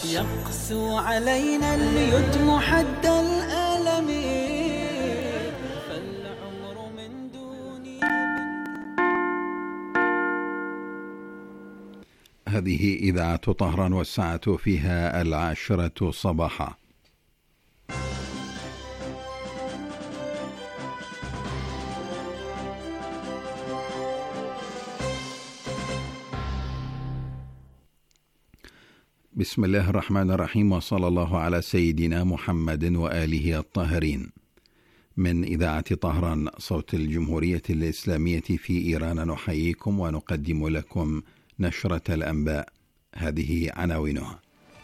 يقسو علينا اليتم حد الألم فالعمر من دوني. هذه إذاعة طهران والساعة فيها 10 صباحا. بسم الله الرحمن الرحيم، وصلى الله على سيدنا محمد وآله الطاهرين. من إذاعة طهران صوت الجمهورية الإسلامية في إيران نحييكم ونقدم لكم نشرة الأنباء. هذه عناوينها: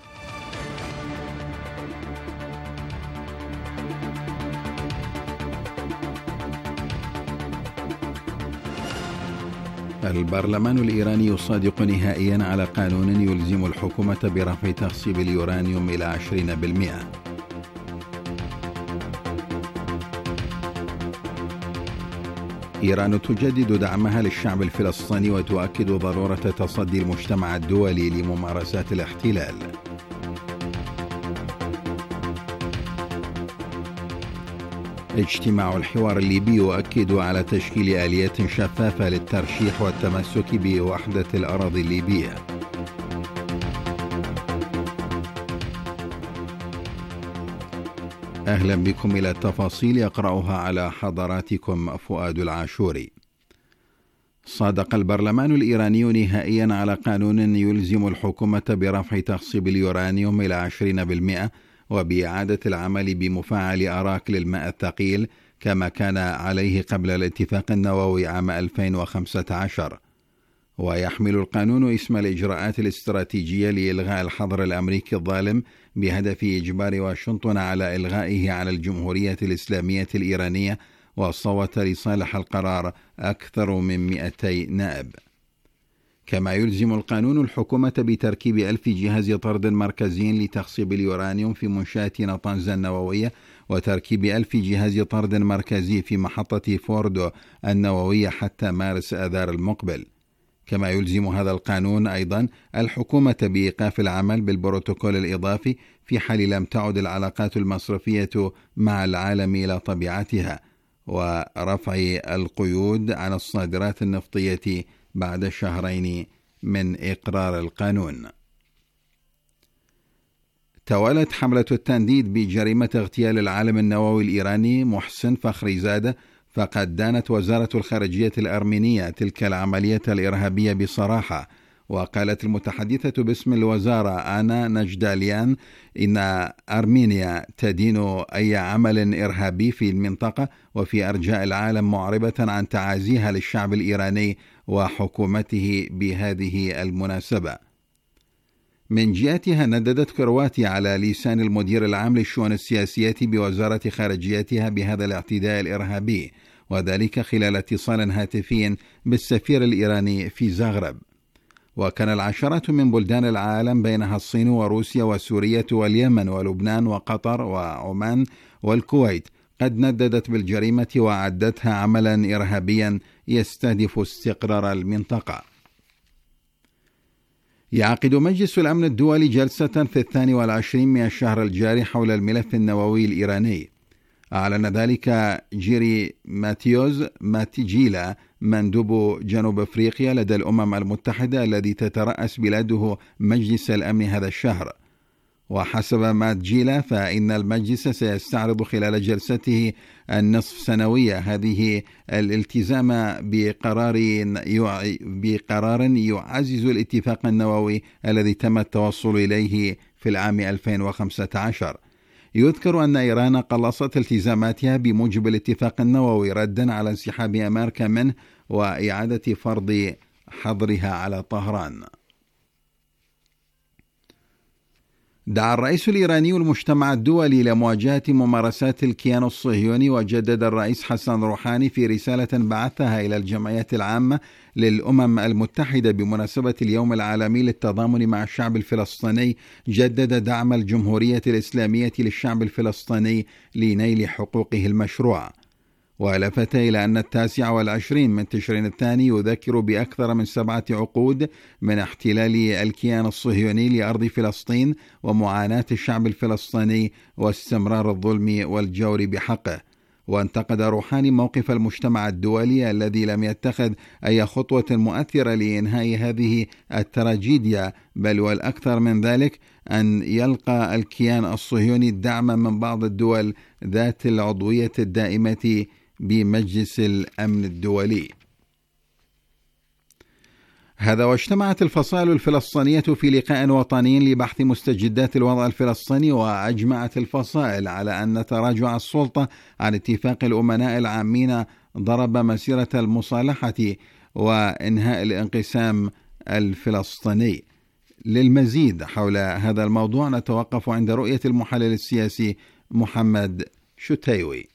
البرلمان الإيراني يصادق نهائيا على قانون يلزم الحكومة برفع تخصيب اليورانيوم إلى 20%. إيران تجدد دعمها للشعب الفلسطيني وتؤكد ضرورة تصدي المجتمع الدولي لممارسات الاحتلال. اجتماع الحوار الليبي يؤكد على تشكيل آليات شفافة للترشيح والتمسك بوحدة الأراضي الليبية. أهلا بكم إلى التفاصيل، يقرأها على حضراتكم فؤاد العاشوري. صادق البرلمان الإيراني نهائيا على قانون يلزم الحكومة برفع تخصيب اليورانيوم إلى 20% وبإعادة العمل بمفاعل أراك للماء الثقيل كما كان عليه قبل الاتفاق النووي عام 2015. ويحمل القانون اسم الإجراءات الاستراتيجية لإلغاء الحظر الأمريكي الظالم بهدف إجبار واشنطن على إلغائه على الجمهورية الإسلامية الإيرانية، وصوت لصالح القرار أكثر من 200 نائب. كما يلزم القانون الحكومة بتركيب 1000 جهاز طرد مركزي لتخصيب اليورانيوم في منشأة نطنز النووية، وتركيب 1000 جهاز طرد مركزي في محطة فوردو النووية حتى مارس آذار المقبل. كما يلزم هذا القانون أيضا الحكومة بإيقاف العمل بالبروتوكول الإضافي في حال لم تعد العلاقات المصرفية مع العالم إلى طبيعتها، ورفع القيود على الصادرات النفطية بعد شهرين من إقرار القانون. توالت حملة التنديد بجريمة اغتيال العالم النووي الإيراني محسن فخريزادة، فقد دانت وزارة الخارجية الأرمينية تلك العملية الإرهابية بصراحة. وقالت المتحدثة باسم الوزارة آنا نجداليان إن أرمينيا تدين أي عمل إرهابي في المنطقة وفي أرجاء العالم، معربة عن تعازيها للشعب الإيراني وحكومته بهذه المناسبة. من جهتها نددت كرواتيا على لسان المدير العام للشؤون السياسية بوزارة خارجيتها بهذا الاعتداء الإرهابي، وذلك خلال اتصال هاتفي بالسفير الإيراني في زاغرب. وكان العشرات من بلدان العالم بينها الصين وروسيا وسوريا واليمن ولبنان وقطر وعمان والكويت قد نددت بالجريمة وعدتها عملا إرهابيا يستهدف استقرار المنطقة. يعقد مجلس الأمن الدولي جلسة في 22 من الشهر الجاري حول الملف النووي الإيراني. أعلن ذلك جيري ماتيوز ماتيجيلا مندوب جنوب أفريقيا لدى الأمم المتحدة الذي تترأس بلاده مجلس الأمن هذا الشهر. وحسب ماتجيلا فإن المجلس سيستعرض خلال جلسته النصف سنوية هذه الالتزام بقرار يعزز الاتفاق النووي الذي تم التوصل إليه في العام 2015. يذكر أن إيران قلصت التزاماتها بموجب الاتفاق النووي ردا على انسحاب أمريكا منه وإعادة فرض حظرها على طهران. دعا الرئيس الإيراني المجتمع الدولي لمواجهة ممارسات الكيان الصهيوني، وجدد الرئيس حسن روحاني في رسالة بعثها إلى الجمعيات العامة للأمم المتحدة بمناسبة اليوم العالمي للتضامن مع الشعب الفلسطيني، جدد دعم الجمهورية الإسلامية للشعب الفلسطيني لنيل حقوقه المشروعة. ولفت إلى أن 29 من تشرين الثاني يذكر بأكثر من 7 عقود من احتلال الكيان الصهيوني لأرض فلسطين ومعاناة الشعب الفلسطيني واستمرار الظلم والجور بحقه. وانتقد روحاني موقف المجتمع الدولي الذي لم يتخذ أي خطوة مؤثرة لإنهاء هذه التراجيديا، بل والأكثر من ذلك أن يلقى الكيان الصهيوني الدعم من بعض الدول ذات العضوية الدائمة بمجلس الأمن الدولي. هذا واجتمعت الفصائل الفلسطينية في لقاء وطني لبحث مستجدات الوضع الفلسطيني، وأجمعت الفصائل على أن تراجع السلطة عن اتفاق الأمناء العامين ضرب مسيرة المصالحة وإنهاء الانقسام الفلسطيني. للمزيد حول هذا الموضوع نتوقف عند رؤية المحلل السياسي محمد شتيوي.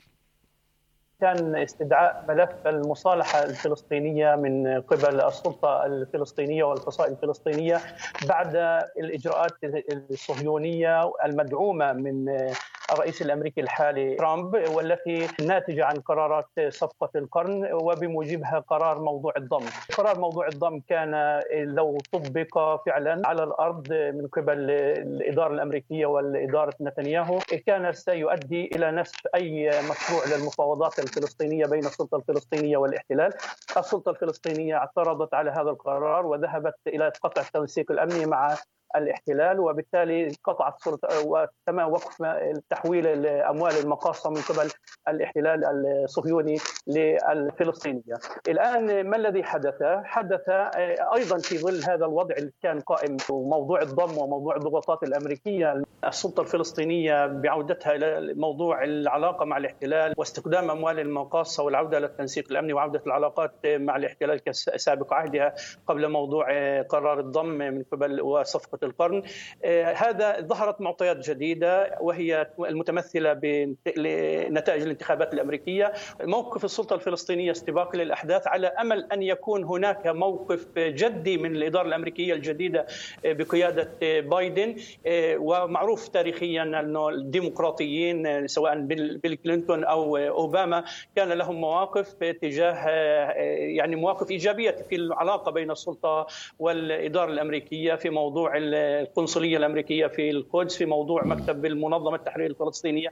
كان استدعاء ملف المصالحة الفلسطينية من قبل السلطة الفلسطينية والفصائل الفلسطينية بعد الإجراءات الصهيونية المدعومة من الرئيس الأمريكي الحالي ترامب، والتي ناتجة عن قرارات صفقة القرن وبموجبها قرار موضوع الضم. قرار موضوع الضم كان لو طبق فعلا على الأرض من قبل الإدارة الأمريكية والإدارة نتنياهو كان سيؤدي إلى نسف أي مشروع للمفاوضات الفلسطينية بين السلطة الفلسطينية والاحتلال. السلطة الفلسطينية اعترضت على هذا القرار وذهبت إلى قطع التنسيق الأمني مع الاحتلال، وبالتالي قطعت وتم وقف تحويل الأموال المقاصة من قبل الاحتلال الصهيوني للفلسطينية. الآن ما الذي حدث أيضا في ظل هذا الوضع اللي كان قائم موضوع الضم وموضوع الضغوطات الأمريكية. السلطة الفلسطينية بعودتها إلى موضوع العلاقة مع الاحتلال واستخدام أموال المقاصة والعودة للتنسيق الأمني وعودة العلاقات مع الاحتلال كسابق عهدها قبل موضوع قرار الضم من قبل وصفقة القرن. هذا ظهرت معطيات جديدة وهي المتمثلة بنتائج الانتخابات الأمريكية. موقف السلطة الفلسطينية استباق للأحداث على أمل أن يكون هناك موقف جدي من الإدارة الأمريكية الجديدة بقيادة بايدن. ومعروف تاريخيا أن الديمقراطيين سواء بيل كلينتون أو أوباما كان لهم مواقف تجاه مواقف إيجابية في العلاقة بين السلطة والإدارة الأمريكية في موضوع القنصلية الأمريكية في القدس، في موضوع مكتب المنظمة التحرير الفلسطينية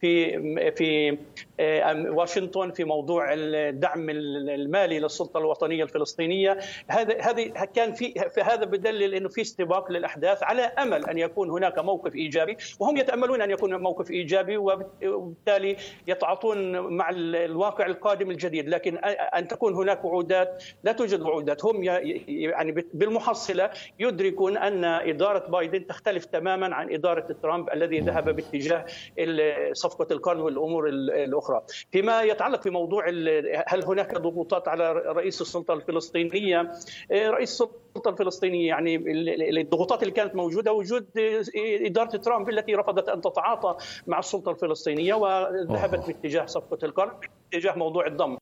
في واشنطن، في موضوع الدعم المالي للسلطة الوطنية الفلسطينية. هذه كان في هذا بدلل انه في استباق للاحداث على امل ان يكون هناك موقف ايجابي، وهم يتاملون ان يكون موقف ايجابي وبالتالي يتعاطون مع الواقع القادم الجديد. لكن ان تكون هناك وعودات، لا توجد وعودات. هم بالمحصلة يدركون أن إدارة بايدن تختلف تماما عن إدارة ترامب الذي ذهب باتجاه صفقة القرن والأمور الأخرى. فيما يتعلق في موضوع هل هناك ضغوطات على رئيس السلطة الفلسطينية، رئيس السلطة الفلسطينية الضغوطات اللي كانت موجودة وجود إدارة ترامب التي رفضت أن تتعاطى مع السلطة الفلسطينية وذهبت باتجاه صفقة القرن، باتجاه موضوع الضم.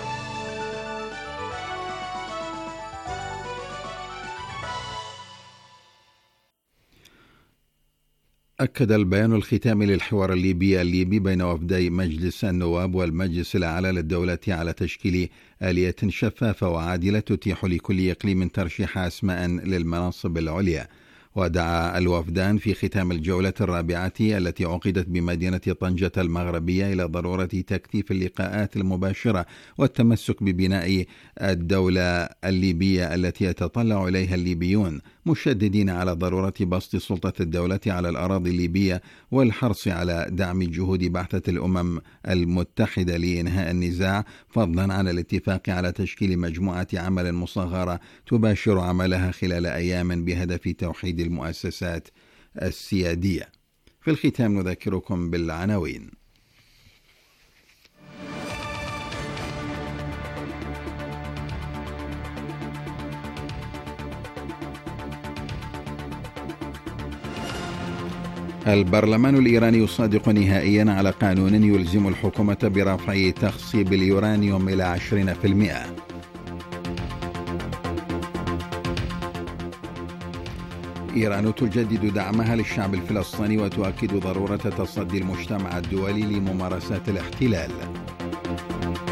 أكد البيان الختامي للحوار الليبي بين وفدي مجلس النواب والمجلس الأعلى للدولة على تشكيل آلية شفافة وعادلة تتيح لكل إقليم ترشيح أسماء للمناصب العليا. ودعا الوفدان في ختام الجولة الرابعة التي عقدت بمدينة طنجة المغربية إلى ضرورة تكثيف اللقاءات المباشرة والتمسك ببناء الدولة الليبية التي يتطلع إليها الليبيون، مشددين على ضرورة بسط سلطة الدولة على الأراضي الليبية والحرص على دعم جهود بعثة الأمم المتحدة لإنهاء النزاع، فضلا عن الاتفاق على تشكيل مجموعة عمل مصغرة تباشر عملها خلال أيام بهدف توحيد المؤسسات السيادية. في الختام نذكركم بالعناوين. البرلمان الإيراني يصادق نهائيا على قانون يلزم الحكومة برفع تخصيب اليورانيوم إلى 20%. إيران تجدد دعمها للشعب الفلسطيني وتؤكد ضرورة تصدي المجتمع الدولي لممارسات الاحتلال.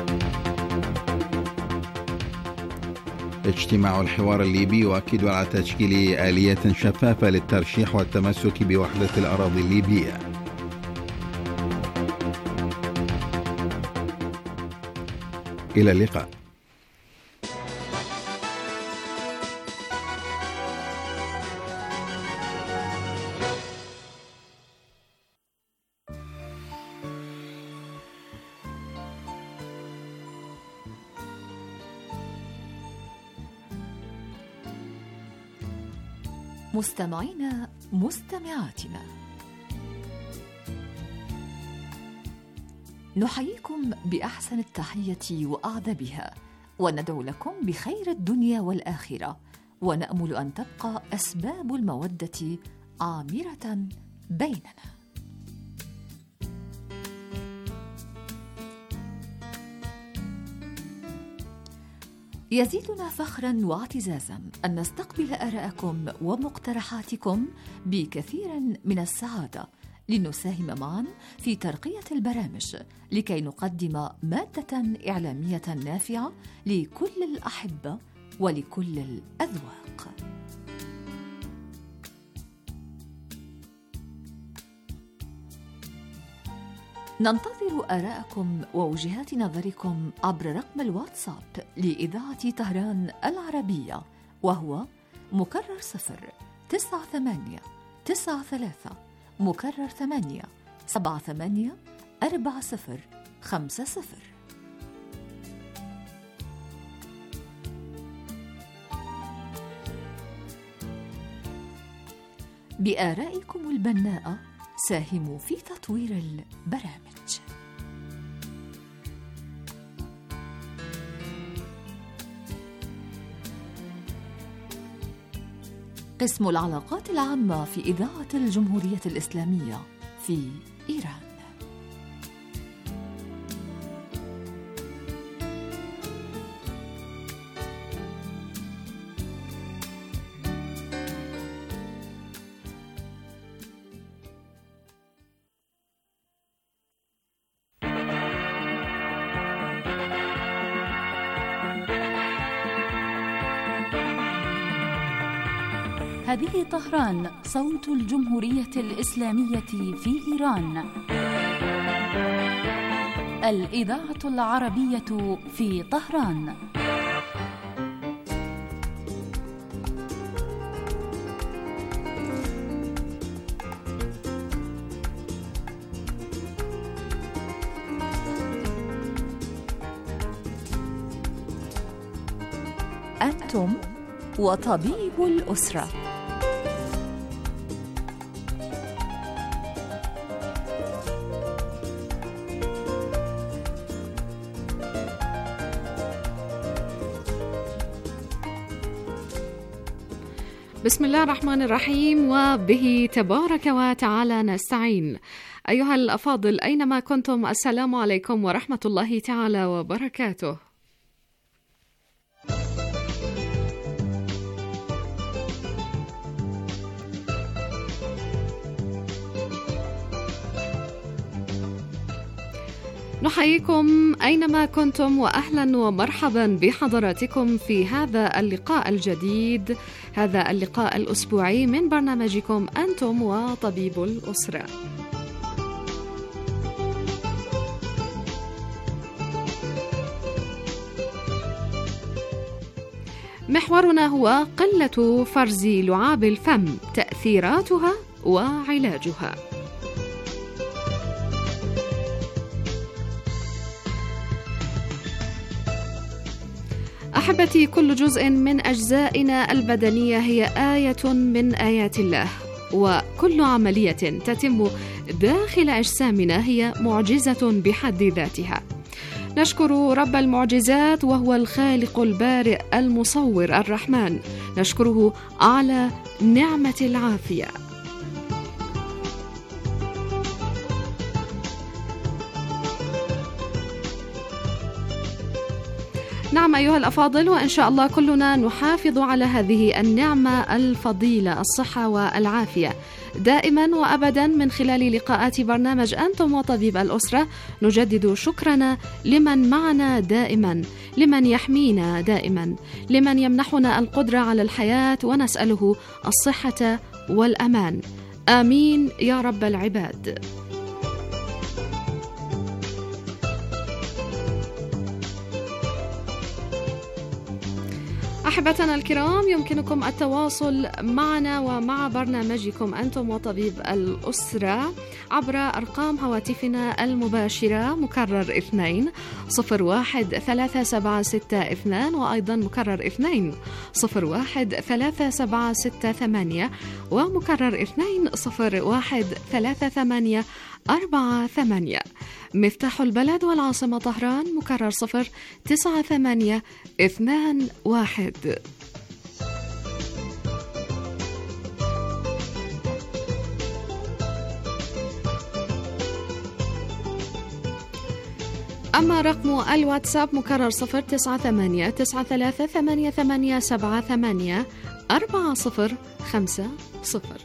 اجتماع الحوار الليبي يؤكد على تشكيل آلية شفافة للترشيح والتمسك بوحدة الأراضي الليبية. إلى اللقاء. مستمعينا مستمعاتنا، نحييكم بأحسن التحية وأعذبها، وندعو لكم بخير الدنيا والآخرة، ونأمل أن تبقى أسباب المودة عامرة بيننا. يزيدنا فخراً واعتزازاً أن نستقبل آراءكم ومقترحاتكم بكثير من السعادة، لنساهم معاً في ترقية البرامج لكي نقدم مادة إعلامية نافعة لكل الأحبة ولكل الأذواق. ننتظر آراءكم ووجهات نظركم عبر رقم الواتساب لإذاعة طهران العربية، وهو مكرر 09893 مكرر 8784050. بآرائكم البناءة ساهموا في تطوير البرامج. قسم العلاقات العامة في إذاعة الجمهورية الإسلامية في إيران. هذه طهران، صوت الجمهورية الإسلامية في إيران، الإذاعة العربية في طهران. أنتم وطبيب الأسرة. بسم الله الرحمن الرحيم، وبه تبارك وتعالى نستعين. أيها الأفاضل أينما كنتم، السلام عليكم ورحمة الله تعالى وبركاته. نحييكم أينما كنتم، وأهلا ومرحبا بحضراتكم في هذا اللقاء الجديد، هذا اللقاء الأسبوعي من برنامجكم أنتم وطبيب الأسرة. محورنا هو قلة فرز لعاب الفم، تأثيراتها وعلاجها. أحبتي، كل جزء من أجزائنا البدنية هي آية من آيات الله، وكل عملية تتم داخل أجسامنا هي معجزة بحد ذاتها. نشكر رب المعجزات وهو الخالق البارئ المصور الرحمن، نشكره على نعمة العافية. نعم أيها الأفاضل، وإن شاء الله كلنا نحافظ على هذه النعمة الفضيلة، الصحة والعافية دائما وأبدا من خلال لقاءات برنامج أنتم وطبيب الأسرة. نجدد شكرنا لمن معنا دائما، لمن يحمينا دائما، لمن يمنحنا القدرة على الحياة، ونسأله الصحة والأمان. آمين يا رب العباد. أحبتنا الكرام، يمكنكم التواصل معنا ومع برنامجكم أنتم وطبيب الأسرة عبر أرقام هواتفنا المباشرة، مكرر 2-01-3762، وأيضا مكرر 2-01-3768، ومكرر 2-01-3848. مفتاح البلد والعاصمة طهران، مكرر 09821. أما رقم الواتساب مكرر 098-9388784050.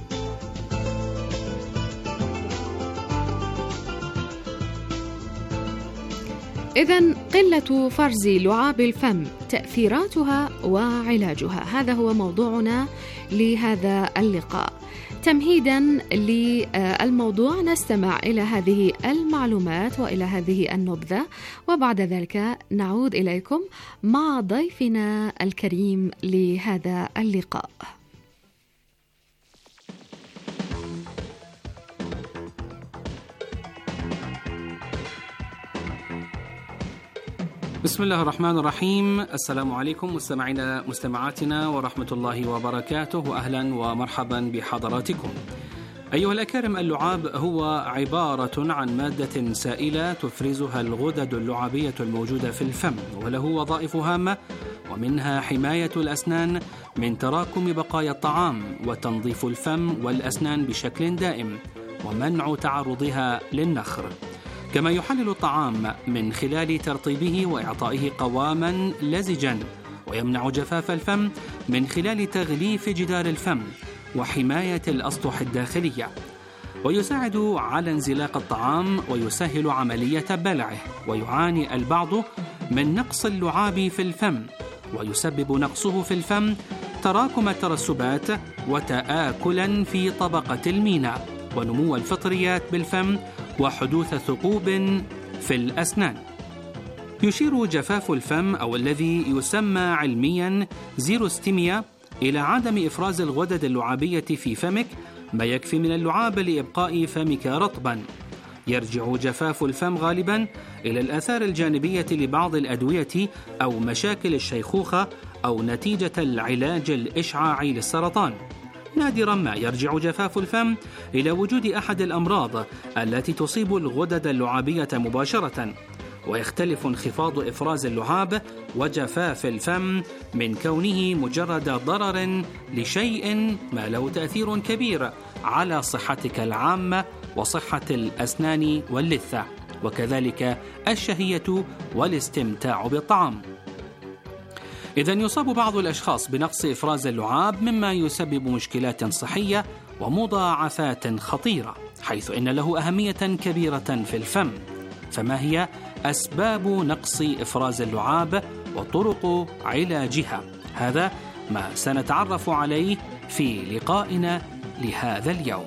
إذن قلة فرز لعاب الفم، تأثيراتها وعلاجها، هذا هو موضوعنا لهذا اللقاء. تمهيدا للموضوع نستمع إلى هذه المعلومات وإلى هذه النبذة، وبعد ذلك نعود إليكم مع ضيفنا الكريم لهذا اللقاء. بسم الله الرحمن الرحيم. السلام عليكم مستمعاتنا ورحمة الله وبركاته، وأهلا ومرحبا بحضراتكم. أيها الأكارم، اللعاب هو عبارة عن مادة سائلة تفرزها الغدد اللعابية الموجودة في الفم، وله وظائف هامة، ومنها حماية الأسنان من تراكم بقايا الطعام، وتنظيف الفم والأسنان بشكل دائم، ومنع تعرضها للنخر. كما يحلل الطعام من خلال ترطيبه وإعطائه قواما لزجا، ويمنع جفاف الفم من خلال تغليف جدار الفم وحماية الأسطح الداخلية، ويساعد على انزلاق الطعام ويسهل عملية بلعه. ويعاني البعض من نقص اللعاب في الفم، ويسبب نقصه في الفم تراكم الترسبات وتآكلا في طبقة المينا، ونمو الفطريات بالفم، وحدوث ثقوب في الأسنان. يشير جفاف الفم، أو الذي يسمى علميا زيروستيميا، إلى عدم إفراز الغدد اللعابية في فمك ما يكفي من اللعاب لإبقاء فمك رطبا. يرجع جفاف الفم غالبا إلى الآثار الجانبية لبعض الأدوية أو مشاكل الشيخوخة أو نتيجة العلاج الإشعاعي للسرطان. نادرا ما يرجع جفاف الفم إلى وجود أحد الأمراض التي تصيب الغدد اللعابية مباشرة، ويختلف انخفاض إفراز اللعاب وجفاف الفم من كونه مجرد ضرر لشيء ما له تأثير كبير على صحتك العامة وصحة الأسنان واللثة، وكذلك الشهية والاستمتاع بالطعام. إذن يصاب بعض الأشخاص بنقص إفراز اللعاب، مما يسبب مشكلات صحية ومضاعفات خطيرة، حيث إن له أهمية كبيرة في الفم. فما هي أسباب نقص إفراز اللعاب وطرق علاجها؟ هذا ما سنتعرف عليه في لقائنا لهذا اليوم.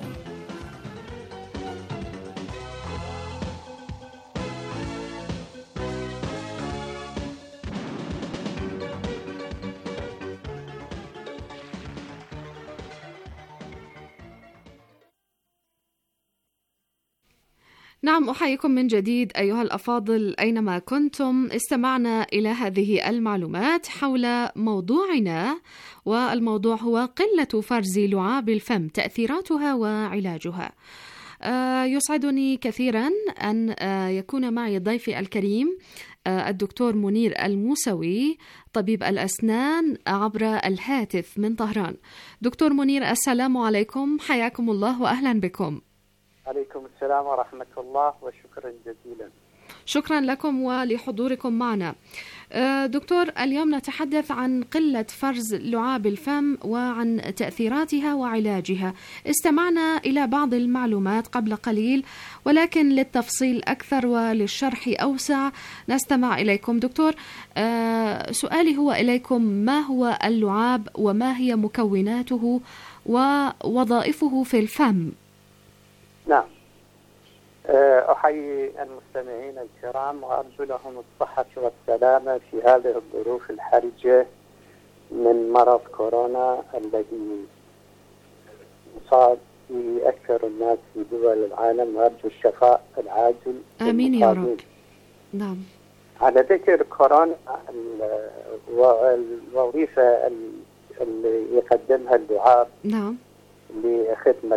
نعم، أحييكم من جديد أيها الأفاضل أينما كنتم. استمعنا إلى هذه المعلومات حول موضوعنا، والموضوع هو قلة فرز لعاب الفم، تأثيراتها وعلاجها. يسعدني كثيرا أن يكون معي ضيفي الكريم الدكتور منير الموسوي، طبيب الأسنان، عبر الهاتف من طهران. دكتور منير، السلام عليكم، حياكم الله وأهلا بكم. عليكم السلام ورحمة الله، وشكرا جزيلا. شكرا لكم ولحضوركم معنا. دكتور، اليوم نتحدث عن قلة فرز لعاب الفم وعن تأثيراتها وعلاجها. استمعنا إلى بعض المعلومات قبل قليل، ولكن للتفصيل أكثر وللشرح أوسع نستمع إليكم. دكتور، سؤالي هو إليكم: ما هو اللعاب وما هي مكوناته ووظائفه في الفم؟ نعم، أحيي المستمعين الكرام وأرجو لهم الصحة والسلامة في هذه الظروف الحرجة من مرض كورونا الذي صار في أكثر الناس في دول العالم، وأرجو الشفاء العاجل. آمين يا رب. نعم. على ذكر كورونا، الوظيفة اللي يقدمها اللعاب نعم لخدمة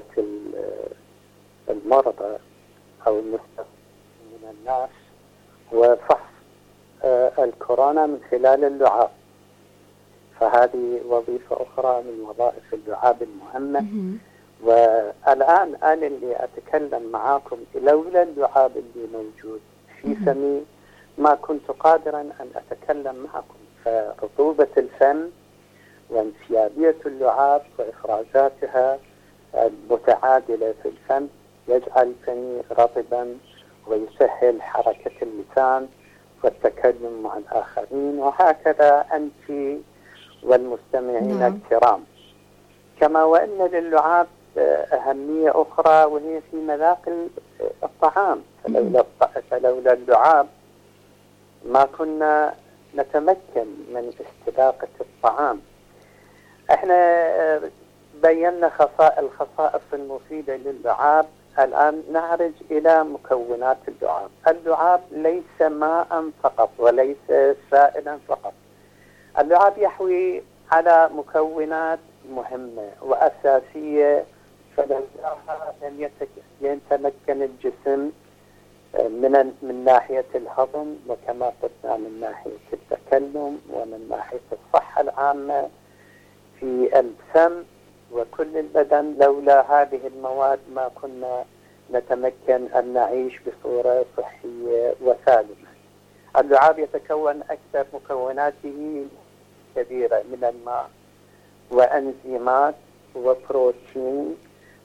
المرضى أو المستفيدين من الناس هو فحص الكورونا من خلال اللعاب. فهذه وظيفة أخرى من وظائف اللعاب المهمة. والآن أنا اللي أتكلم معاكم لولا اللعاب اللي موجود في فمي ما كنت قادرا أن أتكلم معكم. فرطوبة الفم وانسيابية اللعاب وإفرازاتها المتعادلة في الفم يجعل فمي رطبا ويسهل حركة اللسان والتكلم مع الآخرين، وهكذا أنت والمستمعين الكرام. كما وأن للعاب أهمية أخرى وهي في مذاق الطعام. فلولا اللعاب ما كنا نتمكن من استذاقة الطعام. احنا بينا الخصائص المفيدة للعاب. الآن نعرج إلى مكونات اللعاب. اللعاب ليس ماء فقط وليس سائلا فقط. اللعاب يحوي على مكونات مهمة وأساسية، فلولاها لن يتمكن الجسم من ناحية الهضم، وكما قلنا من ناحية التكلم ومن ناحية الصحة العامة في الفم وكل البدن. لولا هذه المواد ما كنا نتمكن أن نعيش بصورة صحية وسالمة. اللعاب يتكون أكثر مكوناته كبيرة من الماء وأنزيمات وبروتين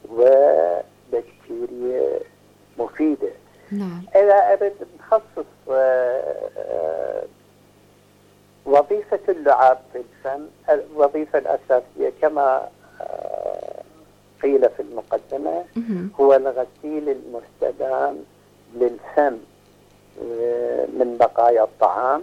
وبكتيريا مفيدة. نعم. إذا أريد نخصص وظيفة اللعاب في الفم، الوظيفة الأساسية كما قيل في المقدمة هو الغسيل المستدام للفم من بقايا الطعام،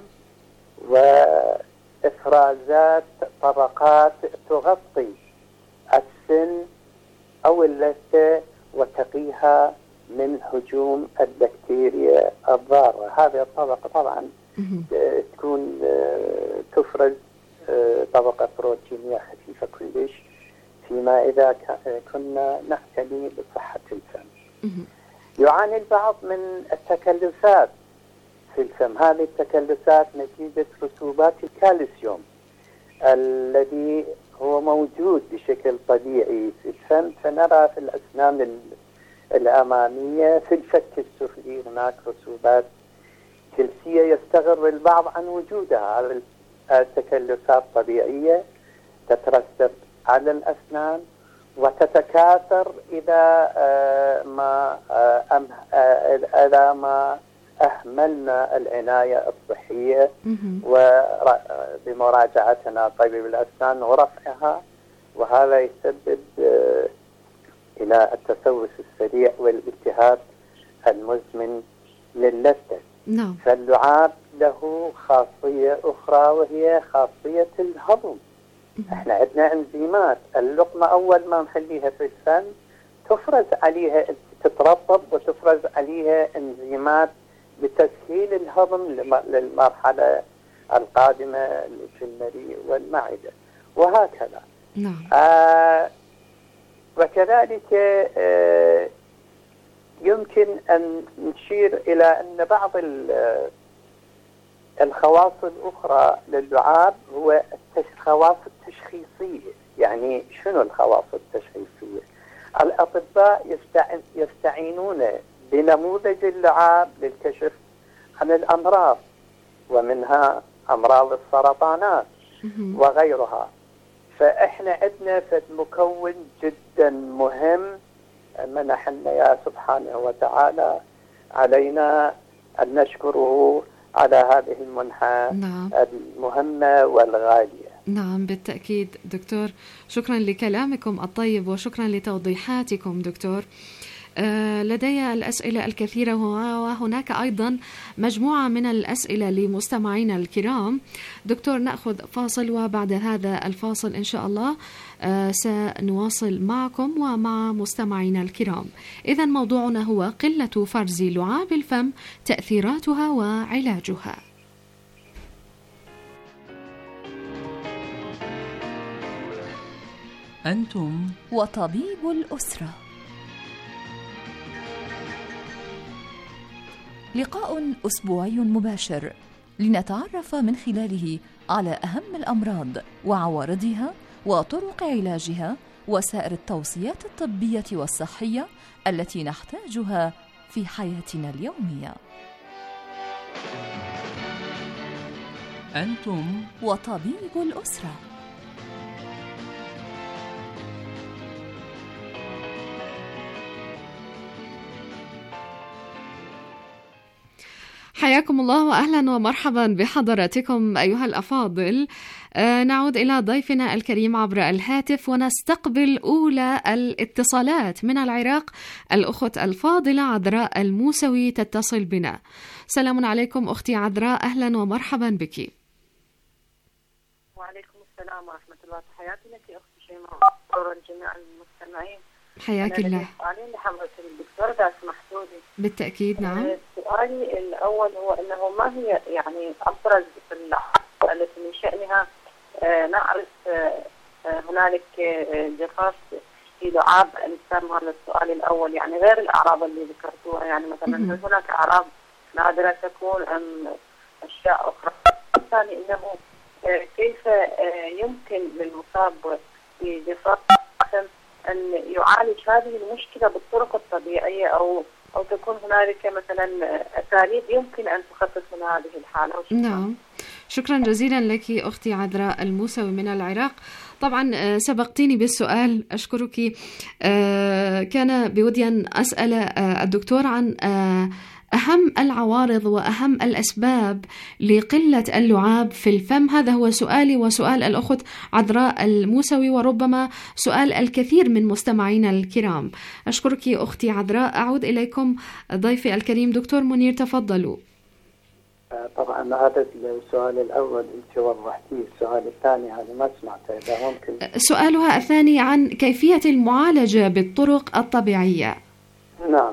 وإفرازات طبقات تغطي السن أو اللثة وتقيها من هجوم البكتيريا الضارة. هذه الطبقة طبعا تكون تفرز طبقة بروتينية خفيفة كلش، فيما إذا كنا نعتني بصحة الفم. يعاني البعض من التكلسات في الفم. هذه التكلسات نتيجة رسوبات الكالسيوم الذي هو موجود بشكل طبيعي في الفم. فنرى في الأسنان الأمامية في الفك السفلي هناك رسوبات كلسية يستغرب البعض عن وجودها. هذه التكلسات طبيعية تترسب على الأسنان وتتكاثر إذا ما أهملنا العناية الصحية وبمراجعتنا طبيب الأسنان ورفعها، وهذا يسبب إلى التسوس السريع والالتهاب المزمن للثة. نعم. فاللعاب له خاصية أخرى وهي خاصية الهضم. احنا عندنا انزيمات. اللقمة أول ما نخليها في الفم تفرز عليها، تترطب وتفرز عليها انزيمات لتسهيل الهضم للمرحلة القادمة في المريء والمعدة وهكذا. نعم. وكذلك يمكن أن نشير إلى أن بعض الخواص الأخرى للعاب هو الخواص التشخيصية. يعني شنو الخواص التشخيصية؟ الأطباء يستعينون بنموذج اللعاب للكشف عن الأمراض، ومنها أمراض السرطانات وغيرها. فإحنا عندنا مكون جدا مهم منحنا يا سبحانه وتعالى، علينا أن نشكره على هذه المنحة المهمة والغالية. نعم بالتأكيد دكتور، شكرا لكلامكم الطيب وشكرا لتوضيحاتكم دكتور. لدي الأسئلة الكثيرة، وهناك أيضا مجموعة من الأسئلة لمستمعينا الكرام. دكتور نأخذ فاصل، وبعد هذا الفاصل إن شاء الله سنواصل معكم ومع مستمعينا الكرام. إذن موضوعنا هو قلة فرز لعاب الفم، تأثيراتها وعلاجها. أنتم وطبيب الأسرة. لقاء أسبوعي مباشر لنتعرف من خلاله على أهم الأمراض وعوارضها وطرق علاجها وسائر التوصيات الطبية والصحية التي نحتاجها في حياتنا اليومية. أنتم وطبيب الأسرة. حياكم الله وأهلا ومرحبا بحضراتكم أيها الأفاضل. نعود إلى ضيفنا الكريم عبر الهاتف ونستقبل أولى الاتصالات من العراق. الأخت الفاضلة عذراء الموسوي تتصل بنا. سلام عليكم أختي عذراء، أهلا ومرحبا بك. وعليكم السلام ورحمة الله. تحياتي لك أختي شيماء والجميع المستمعين. حياك الله. سؤالين لحضرة الدكتور إذا سمحتوا لي. بالتأكيد نعم. سؤالي الأول هو أنه ما هي يعني أبرز الأعراض التي من شأنها نعرف هنالك جفاف في لعاب الفم؟ هذا السؤال الأول، يعني غير الأعراض اللي ذكرتوها، يعني مثلا هل هناك أعراض نادرة تكون أم أشياء أخرى؟ الثاني أنه كيف يمكن للمصاب بجفاف الفم أن يعالج هذه المشكلة بالطرق الطبيعية أو تكون هنالك مثلا أساليب يمكن أن تخفف من هذه الحالة؟ نعم، شكرا جزيلا لك أختي عذراء الموسوي من العراق. طبعا سبقتيني بالسؤال، أشكرك. كان بودي أن أسأل الدكتور عن أهم العوارض وأهم الأسباب لقلة اللعاب في الفم. هذا هو سؤالي وسؤال الأخت عذراء الموسوي، وربما سؤال الكثير من مستمعينا الكرام. أشكرك أختي عذراء. أعود إليكم ضيفي الكريم دكتور منير، تفضلوا. طبعا هذا السؤال الأول أنت وضحتيه، السؤال الثاني هذا ما سمعته، إذا ممكن. سؤالها الثاني عن كيفية المعالجة بالطرق الطبيعية. نعم.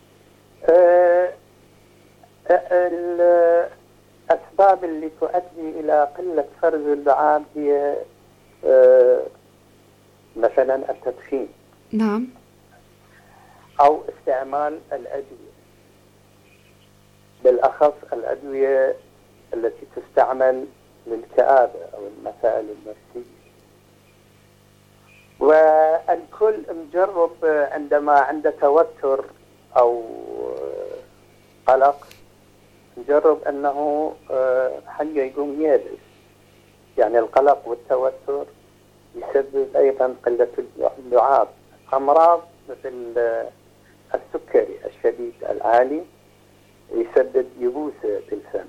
الأسباب اللي تؤدي إلى قلة فرز اللعاب هي مثلا التدخين. نعم. أو استعمال الأدوية، بالأخص الأدوية التي تستعمل للكآبة أو المسائل النفسية. والكل مجرب عندما عنده توتر أو قلق، نجرب أنه حاجة يقوم يلبس، يعني القلق والتوتر يسبب أيضا قلة اللعاب. أمراض مثل السكري الشديد العالي يسبب يبوسة في الفم.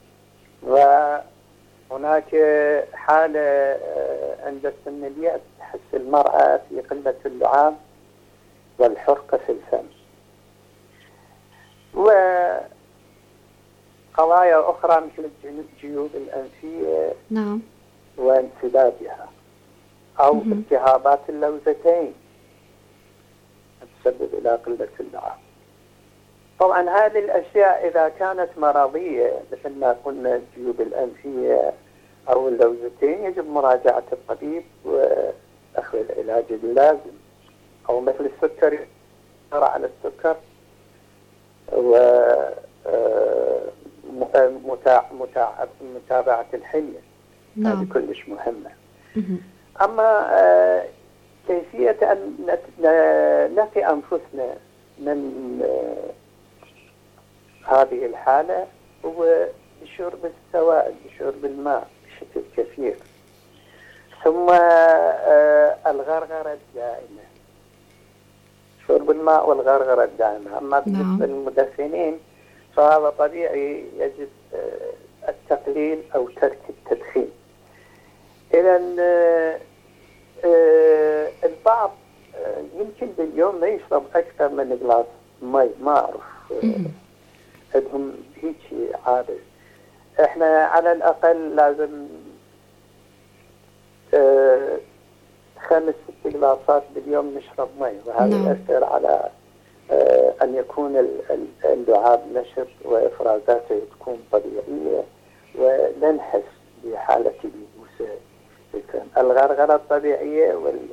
وهناك حالة عند سن اليأس تحس المرأة في قلة اللعاب والحرقة في الفم. وقضايا أخرى مثل الجيوب الأنفية. نعم. وانسدادها أو التهابات اللوزتين تسبب إلى قلة اللعاب. طبعا هذه الأشياء إذا كانت مرضية مثل ما قلنا الجيوب الأنفية أو اللوزتين يجب مراجعة الطبيب وأخذ العلاج اللازم. أو مثل السكر على السكر ومتابعة الحمية. نعم. هذه كلش مهمة. أما كيفية أن نقي أنفسنا من هذه الحالة، هو شرب السوائل، شرب الماء بشكل كثير، ثم الغرغرة الدائمة، شرب الماء والغرغرة الدائمة. أما بالنسبة للمدخنين فهذا طبيعي، يجب التقليل أو ترك التدخين. إذن البعض يمكن باليوم ما يشرب أكثر من جلاس مي، ما أعرف، عندهم هيك عادة. إحنا على الأقل لازم 5-6 جلاسات باليوم نشرب مي، وهذا يؤثر على أن يكون اللعاب نشط وإفرازاته تكون طبيعية ولا نحس بحالة اليبوسة. الغرغرة الطبيعية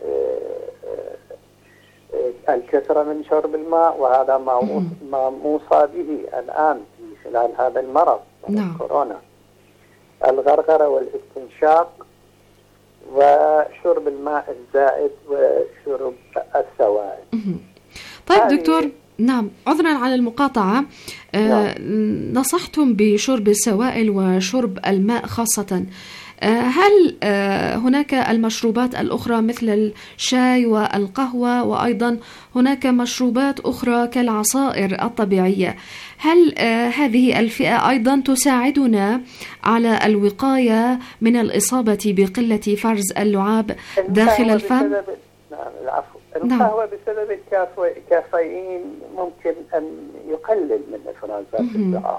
والكثرة من شرب الماء، وهذا ما موصى به الآن في خلال هذا المرض كورونا، الغرغرة والاستنشاق وشرب الماء الزائد وشرب السوائل. طيب دكتور، نعم، عذرا على المقاطعة، نصحتم بشرب السوائل وشرب الماء خاصة. هل هناك المشروبات الأخرى مثل الشاي والقهوة، وأيضا هناك مشروبات أخرى كالعصائر الطبيعية، هل هذه الفئة أيضا تساعدنا على الوقاية من الإصابة بقلة فرز اللعاب داخل الفم؟ العفو. القهوة بسبب الكافيين ممكن أن يقلل من إفرازات اللعاب،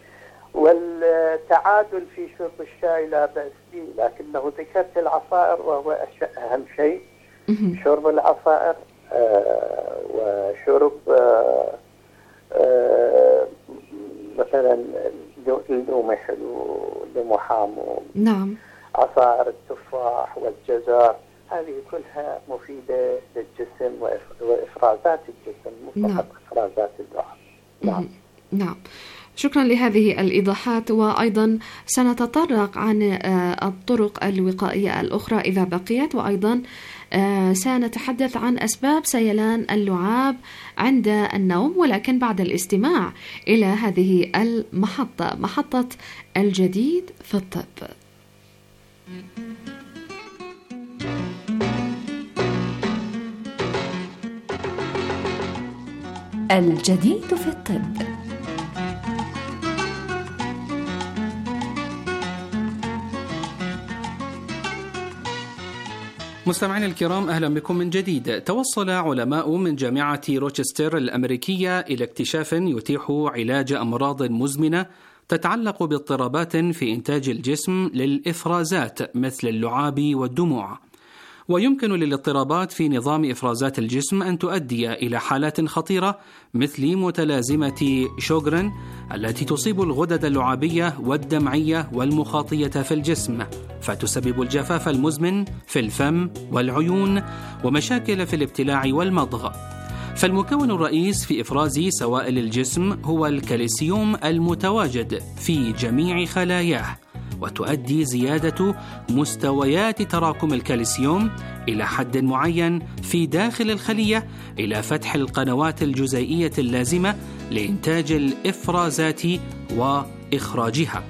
والتعادل في شرب الشاي لا بأس به، لكنه ذكرت العصائر وهو أهم شيء. شرب العصائر وشرب مثلا اللومي حلو، اللومي حامو، نعم، عصائر التفاح والجزر، هذه كلها مفيدة للجسم وإفرازات الجسم، مو فقط إفرازات اللعاب. نعم. نعم، شكرا لهذه الإيضاحات، وأيضا سنتطرق عن الطرق الوقائية الأخرى إذا بقيت، وأيضا سنتحدث عن أسباب سيلان اللعاب عند النوم، ولكن بعد الاستماع إلى هذه المحطة، محطة الجديد في الطب. الجديد في الطب. مستمعينا الكرام، أهلا بكم من جديد. توصل علماء من جامعة روتشستر الأمريكية إلى اكتشاف يتيح علاج أمراض مزمنة تتعلق باضطرابات في إنتاج الجسم للإفرازات مثل اللعاب والدموع. ويمكن للاضطرابات في نظام إفرازات الجسم أن تؤدي إلى حالات خطيرة مثل متلازمة شوغرن التي تصيب الغدد اللعابية والدمعية والمخاطية في الجسم، فتسبب الجفاف المزمن في الفم والعيون ومشاكل في الابتلاع والمضغ. فالمكون الرئيس في إفراز سوائل الجسم هو الكالسيوم المتواجد في جميع خلاياه، وتؤدي زيادة مستويات تراكم الكالسيوم إلى حد معين في داخل الخلية إلى فتح القنوات الجزيئية اللازمة لإنتاج الإفرازات وإخراجها.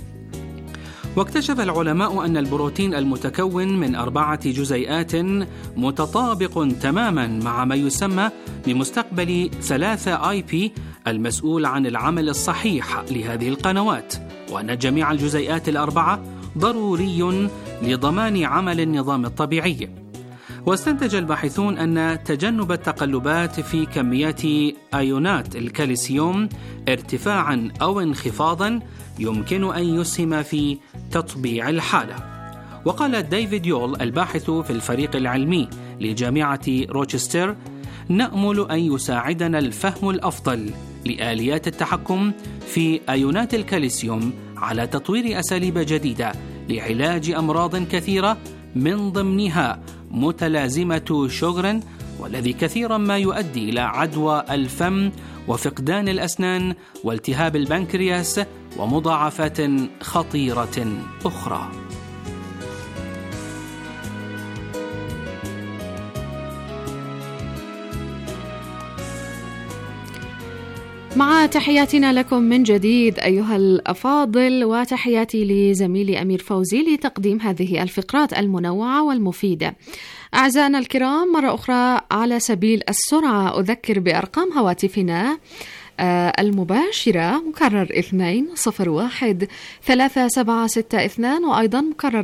واكتشف العلماء أن البروتين المتكون من 4 جزيئات متطابق تماما مع ما يسمى بمستقبل 3IP المسؤول عن العمل الصحيح لهذه القنوات، وأن جميع الجزيئات ال4 ضروري لضمان عمل النظام الطبيعي. واستنتج الباحثون أن تجنب التقلبات في كميات أيونات الكالسيوم ارتفاعا أو انخفاضا يمكن أن يسهم في تطبيع الحالة. وقال ديفيد يول الباحث في الفريق العلمي لجامعة روتشستر: نأمل أن يساعدنا الفهم الأفضل لآليات التحكم في أيونات الكالسيوم على تطوير أساليب جديدة لعلاج أمراض كثيرة من ضمنها متلازمة شوغرن، والذي كثيرا ما يؤدي إلى عدوى الفم وفقدان الأسنان والتهاب البنكرياس ومضاعفات خطيرة أخرى. مع تحياتنا لكم من جديد أيها الأفاضل، وتحياتي لزميلي أمير فوزي لتقديم هذه الفقرات المنوعة والمفيدة. أعزائنا الكرام، مرة أخرى على سبيل السرعة أذكر بأرقام هواتفنا المباشرة: مكرر 201-3762، وأيضا مكرر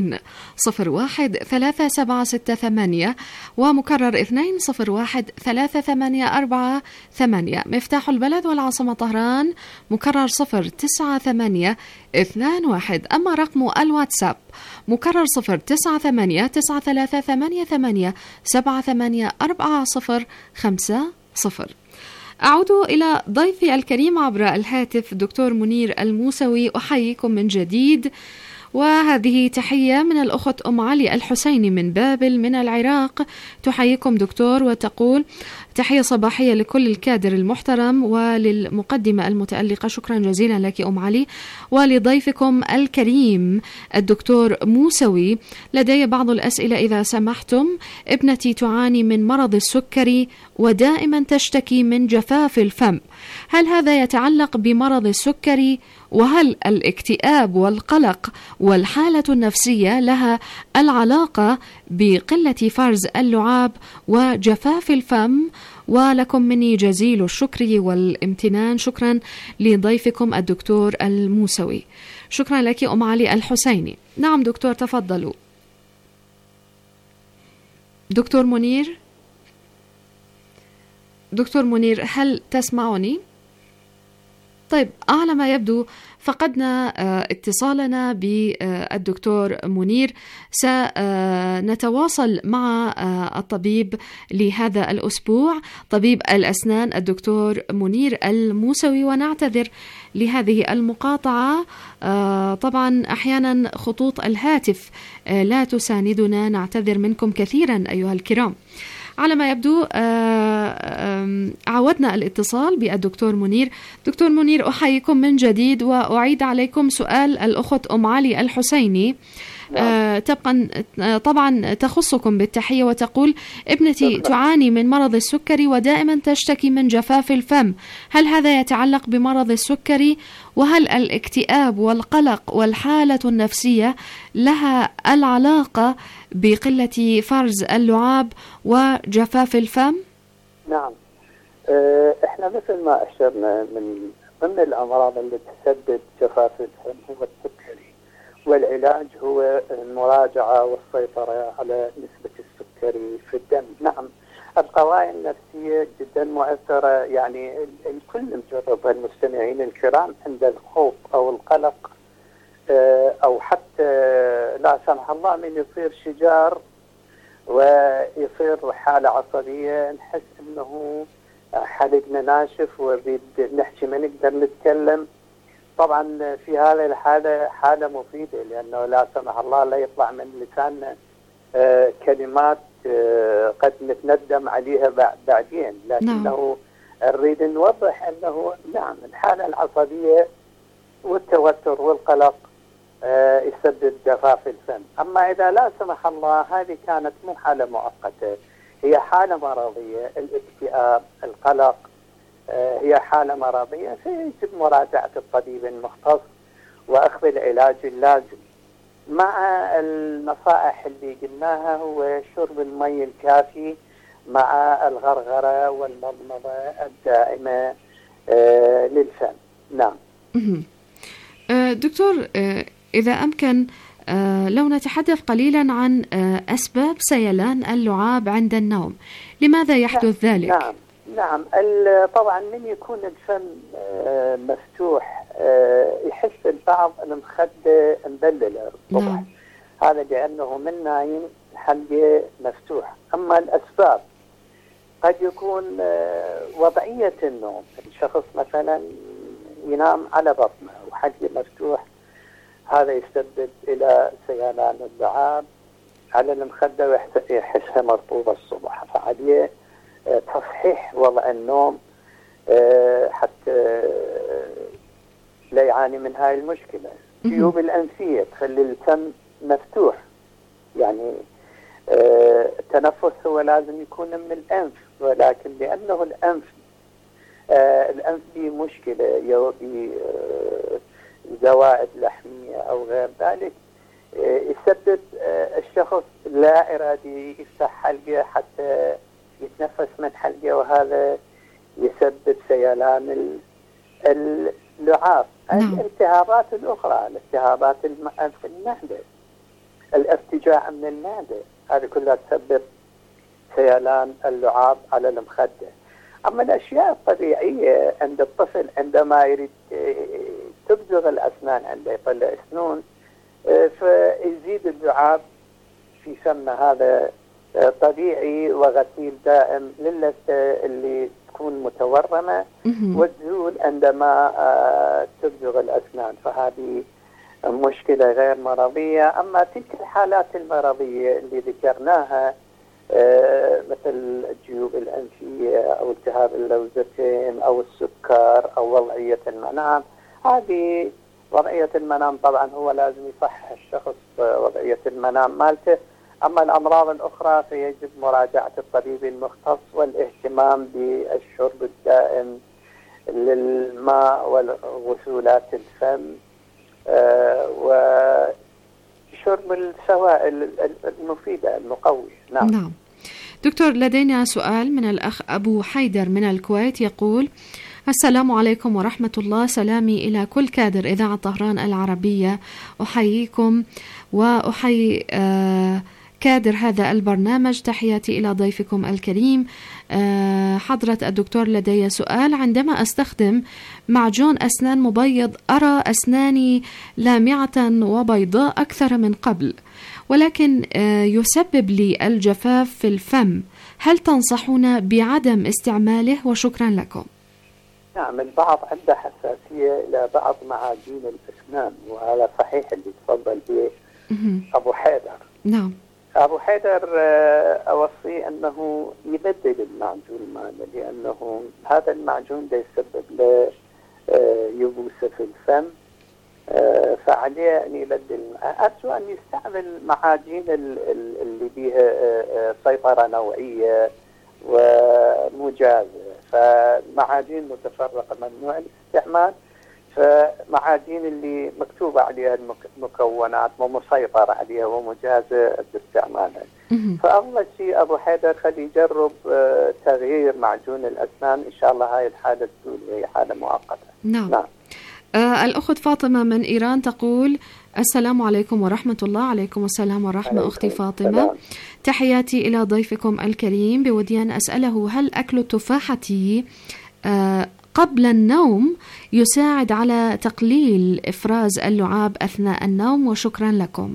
201-3768، ومكرر 201-3848. مفتاح البلد والعاصمة طهران مكرر 09821. أما رقم الواتساب مكرر 098-9388-784-050. أعود إلى ضيفي الكريم عبر الهاتف دكتور منير الموسوي. أحييكم من جديد، وهذه تحية من الأخت أم علي الحسيني من بابل من العراق. تحييكم دكتور وتقول: تحية صباحية لكل الكادر المحترم وللمقدمة المتألقة. شكرا جزيلا لك أم علي ولضيفكم الكريم الدكتور موسوي. لدي بعض الأسئلة إذا سمحتم. ابنتي تعاني من مرض السكري ودائما تشتكي من جفاف الفم، هل هذا يتعلق بمرض السكري؟ وهل الاكتئاب والقلق والحالة النفسية لها العلاقة بقلة فرز اللعاب وجفاف الفم؟ ولكم مني جزيل الشكر والامتنان. شكرا لضيفكم الدكتور الموسوي. شكرا لك أم علي الحسيني. نعم دكتور، تفضلوا. دكتور منير، دكتور منير، هل تسمعني؟ طيب، على ما يبدو فقدنا اتصالنا بالدكتور منير. سنتواصل مع الطبيب لهذا الأسبوع، طبيب الأسنان الدكتور منير الموسوي، ونعتذر لهذه المقاطعة. طبعا أحيانا خطوط الهاتف لا تساندنا، نعتذر منكم كثيرا أيها الكرام. على ما يبدو عودنا الاتصال بالدكتور منير. دكتور منير، أحييكم من جديد، وأعيد عليكم سؤال الأخت أم علي الحسيني. طبعا تخصكم بالتحية، وتقول: ابنتي تعاني من مرض السكري ودائما تشتكي من جفاف الفم، هل هذا يتعلق بمرض السكري؟ وهل الاكتئاب والقلق والحالة النفسية لها العلاقة بقلة فرز اللعاب وجفاف الفم؟ نعم، احنا مثل ما أشرنا من ضمن الأمراض اللي تسبب جفاف الفم هو السكري، والعلاج هو المراجعة والسيطرة على نسبة السكري في الدم. نعم، القضايا النفسية جدا مؤثرة، يعني الكل مجرب المستمعين الكرام عند الخوف أو القلق أو حتى لا سمح الله من يصير شجار ويصير حالة عصبية، نحس أنه حلقنا ناشف ونحكي ما نقدر نتكلم. طبعا في هذه الحالة حالة مفيدة، لأنه لا سمح الله لا يطلع من لساننا كلمات قد نتندم عليها بعدين، لكنه نريد نوضح أنه نعم الحالة العصبية والتوتر والقلق يسبب جفاف الفم. أما إذا لا سمح الله هذه كانت مو حالة مؤقتة، هي حالة مرضية، الاكتئاب القلق هي حالة مرضية، فيجب مراجعة الطبيب المختص وأخذ العلاج اللازم مع النصائح اللي قلناها، هو شرب المي الكافي مع الغرغرة والمضمضة الدائمة للفم. نعم دكتور، إذا أمكن لو نتحدث قليلا عن أسباب سيلان اللعاب عند النوم، لماذا يحدث ذلك؟ نعم طبعا من يكون الفم مفتوح يحس البعض المخدة مبللة الصبح، هذا لأنه من نايم حلقة مفتوح. أما الأسباب قد يكون وضعية النوم، الشخص مثلا ينام على بطنه وحلقه مفتوح، هذا يسبب إلى سيلان اللعاب على المخدة ويحسها مرطوبة الصبح، فعليه تصحيح وضع النوم حتى لا يعاني من هاي المشكلة. جيوب الأنفية تخلي الفم مفتوح، يعني التنفس هو لازم يكون من الأنف، ولكن لأنه الأنف الأنف به مشكلة بزوائد لحمية أو غير ذلك، يسبب الشخص لا إرادي يفتح حلقة حتى يتنفس من حلقة، وهذا يسبب سيلان اللعاب. الالتهابات الأخرى، الالتهابات في المعدة، الارتجاع من المعدة، هذه كلها تسبب سيلان اللعاب على المخدة. أما الأشياء الطبيعية عند الطفل عندما يريد تبزغ الأسنان، عنده يطلع أسنون فيزيد اللعاب في فمه، هذا طبيعي وغسيل دائم للثة اللي تكون متورمة وتزول عندما تبزغ الأسنان، فهذه مشكلة غير مرضية. أما تلك الحالات المرضية اللي ذكرناها مثل الجيوب الأنفية أو التهاب اللوزتين أو السكر أو وضعية المنام، هذه وضعية المنام طبعا هو لازم يصحح الشخص وضعية المنام مالته. أما الأمراض الأخرى فيجب مراجعة الطبيب المختص والاهتمام بالشرب الدائم للماء وغسولات الفم وشرب السوائل المفيدة المقوية. نعم. دكتور، لدينا سؤال من الأخ أبو حيدر من الكويت، يقول: السلام عليكم ورحمة الله، سلامي إلى كل كادر إذاعة طهران العربية، أحييكم وأحيي كادر هذا البرنامج، تحياتي إلى ضيفكم الكريم. حضرة الدكتور، لدي سؤال: عندما أستخدم معجون أسنان مبيض أرى أسناني لامعة وبيضاء أكثر من قبل، ولكن يسبب لي الجفاف في الفم، هل تنصحون بعدم استعماله؟ وشكرا لكم. نعم، البعض عنده حساسية إلى بعض معاجين الأسنان، وهذا صحيح اللي تفضل به أبو حيدر. نعم. أبو حيدر أوصي أنه يبدل المعجون ماله، لأنه هذا المعجون ده يسبب له يبوسة في الفم، فعليه أن يبدل. أرجو أن يستعمل معاجين اللي بيها سيطرة نوعية ومجازة، فمعاجين متفرقة ممنوع الاستعمال، فمعاجين اللي مكتوبة عليها المكونات ومسيطرة عليها ومجازة باستعمالها. فأول شيء أبو حيدر خلي يجرب تغيير معجون الأسنان، إن شاء الله هاي الحالة تزول، هي حالة مؤقتة. نعم. الأخت فاطمة من إيران تقول: السلام عليكم ورحمة الله. عليكم السلام ورحمة. أختي فاطمة، تحياتي إلى ضيفكم الكريم، بودي أن أسأله: هل أكل التفاحة قبل النوم يساعد على تقليل إفراز اللعاب أثناء النوم؟ وشكرا لكم.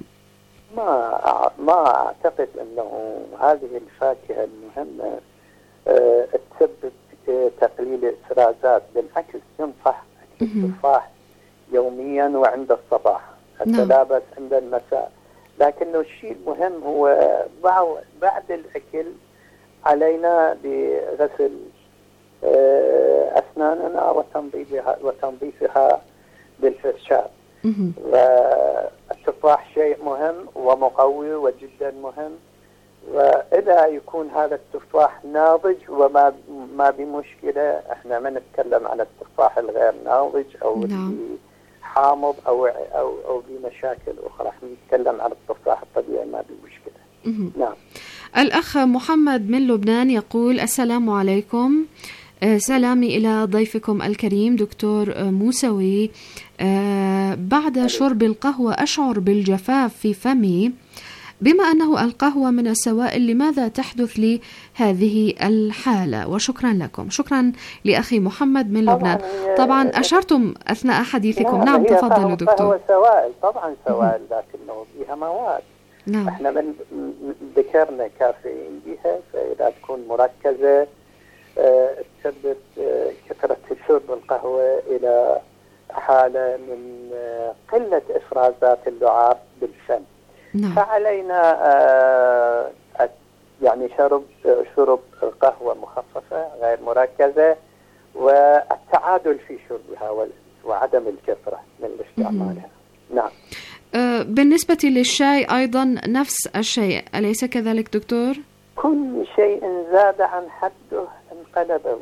ما أعتقد أنه هذه الفاكهة المهمة تسبب تقليل إفرازات، بالعكس ينصح التفاح يوميا وعند الصباح، حتى لا بس عند المساء. لكنه الشيء المهم هو بعد الأكل علينا بغسل أسناننا وتنظيفها بالفرشاة. والتفاح شيء مهم ومقوي وجدا مهم، وإذا يكون هذا التفاح ناضج وما بمشكلة، احنا ما نتكلم عن التفاح الغير ناضج أو حامض أو بمشاكل أخرى، احنا نتكلم عن التفاح الطبيعي ما بمشكلة. نعم. الأخ محمد من لبنان يقول: السلام عليكم، سلامي إلى ضيفكم الكريم دكتور موسوي. بعد شرب القهوة أشعر بالجفاف في فمي، بما أنه القهوة من السوائل، لماذا تحدث لي هذه الحالة؟ وشكرا لكم. شكرا لأخي محمد من لبنان. طبعا أشرتم أثناء حديثكم. نعم، تفضلوا دكتور. القهوة سوائل، طبعا سوائل، لكنه فيها مواد. نعم. احنا من ذكرنا كافيين بها، فإذا تكون مركزة تسبب كثرة شرب القهوة إلى حالة من قلة إفرازات اللعاب بالفم. نعم. فعلينا يعني شرب قهوة مخففة غير مركزة، والتعادل في شربها وعدم الكثرة من استعمالها. نعم. بالنسبة للشاي أيضا نفس الشيء، أليس كذلك دكتور؟ كل شيء زاد عن حده انقلب ضده،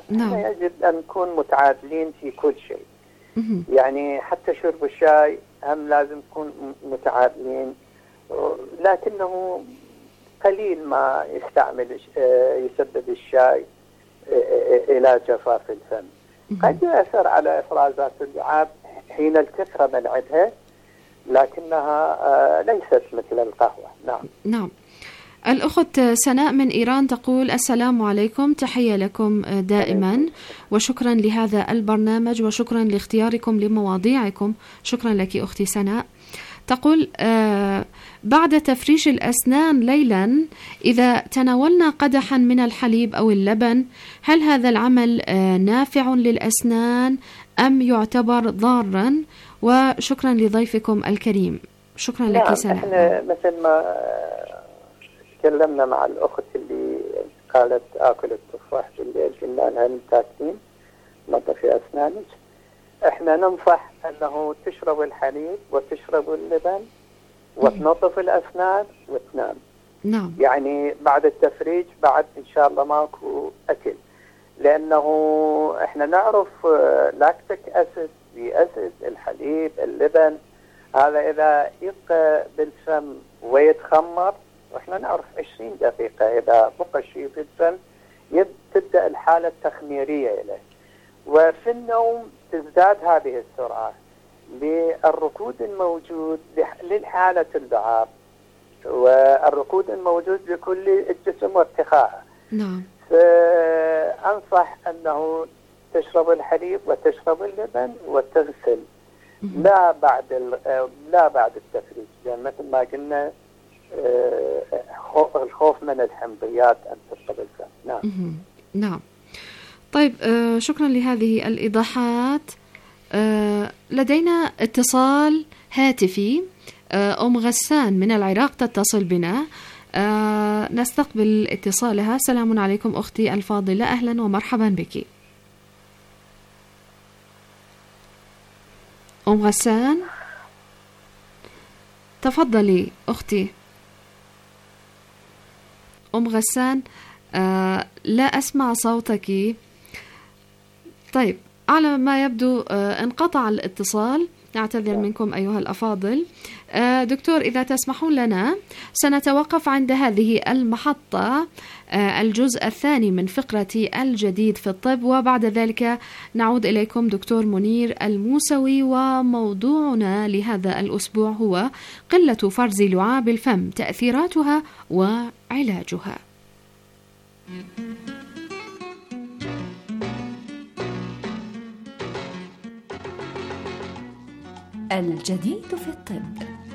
نعم. يجب أن نكون متعادلين في كل شيء. يعني حتى شرب الشاي هم لازم نكون متعادلين، لكنه قليل ما يسبب الشاي إلى جفاف الفم. قد يؤثر على إفرازات اللعاب حين الكثرة من عدها، لكنها ليست مثل القهوة. نعم. الأخت سناء من إيران تقول: السلام عليكم، تحية لكم دائما وشكرا لهذا البرنامج وشكرا لاختياركم لمواضيعكم. شكرا لك أختي سناء. تقول: بعد تفريش الأسنان ليلا إذا تناولنا قدحا من الحليب أو اللبن، هل هذا العمل نافع للأسنان أم يعتبر ضارا؟ وشكرا لضيفكم الكريم. شكرا لك سناء. احنا مثل ما تكلمنا مع الأخت اللي قالت آكل التفاح بالليل، قلنا لها تاكلين نظفي أسنانك. احنا ننصح أنه تشرب الحليب وتشرب اللبن وتنظف الأسنان وتنام. نعم. يعني بعد التفريج بعد إن شاء الله ماكو أكل، لأنه احنا نعرف لاكتيك أسيد بأسيد الحليب اللبن هذا إذا يبقى بالفم ويتخمر، واحنا نعرف 20 دقيقة إذا بقى شيء في الفم تبدأ الحالة التخميرية إليه. وفي النوم تزداد هذه السرعة للركود الموجود للحالة اللعاب، والركود الموجود لكل الجسم وارتخاءه. نعم. فأنصح أنه تشرب الحليب وتشرب اللبن وتغسل لا بعد التفريج، لأن مثل ما قلنا الخوف من الحمضيات أن تبقى بالفم. نعم. نعم. طيب، شكرا لهذه الإيضاحات. لدينا اتصال هاتفي. أم غسان من العراق تتصل بنا. نستقبل اتصالها. السلام عليكم أختي الفاضلة، أهلا ومرحبا بك. أم غسان تفضلي أختي. أم غسان لا أسمع صوتك. طيب، على ما يبدو انقطع الاتصال. نعتذر منكم أيها الأفاضل. دكتور، إذا تسمحون لنا سنتوقف عند هذه المحطة الجزء الثاني من فقرة الجديد في الطب، وبعد ذلك نعود إليكم دكتور منير الموسوي. وموضوعنا لهذا الأسبوع هو قلة فرز لعاب الفم، تأثيراتها وعلاجها. الجديد في الطب.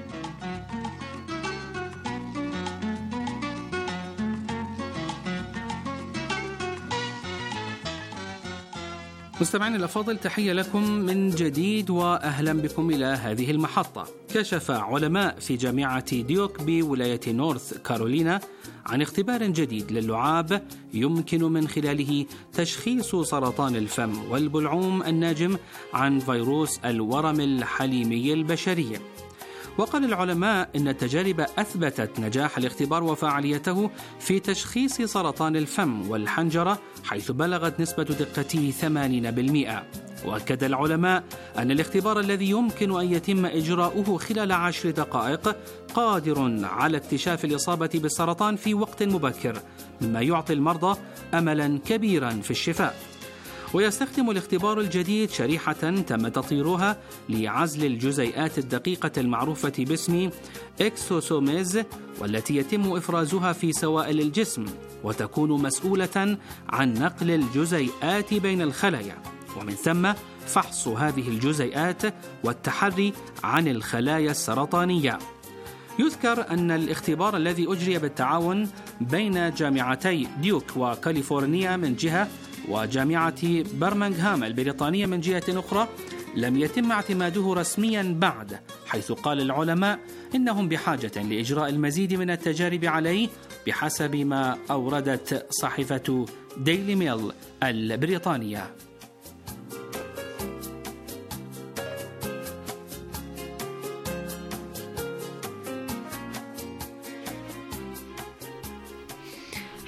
مستمعين الأفاضل، تحية لكم من جديد وأهلا بكم إلى هذه المحطة. كشف علماء في جامعة ديوك بولاية نورث كارولينا عن اختبار جديد للعاب يمكن من خلاله تشخيص سرطان الفم والبلعوم الناجم عن فيروس الورم الحليمي البشري. وقال العلماء إن التجارب أثبتت نجاح الاختبار وفعاليته في تشخيص سرطان الفم والحنجرة، حيث بلغت نسبة دقته 80%. وأكد العلماء أن الاختبار الذي يمكن أن يتم إجراؤه خلال 10 دقائق قادر على اكتشاف الإصابة بالسرطان في وقت مبكر، مما يعطي المرضى أملا كبيرا في الشفاء. ويستخدم الاختبار الجديد شريحة تم تطويرها لعزل الجزيئات الدقيقة المعروفة باسم إكسوسوميز، والتي يتم إفرازها في سوائل الجسم، وتكون مسؤولة عن نقل الجزيئات بين الخلايا، ومن ثم فحص هذه الجزيئات والتحري عن الخلايا السرطانية. يذكر أن الاختبار الذي أجري بالتعاون بين جامعتي ديوك وكاليفورنيا من جهة وجامعة برمنغهام البريطانية من جهة أخرى لم يتم اعتماده رسميا بعد، حيث قال العلماء إنهم بحاجة لإجراء المزيد من التجارب عليه، بحسب ما أوردت صحيفة ديلي ميل البريطانية.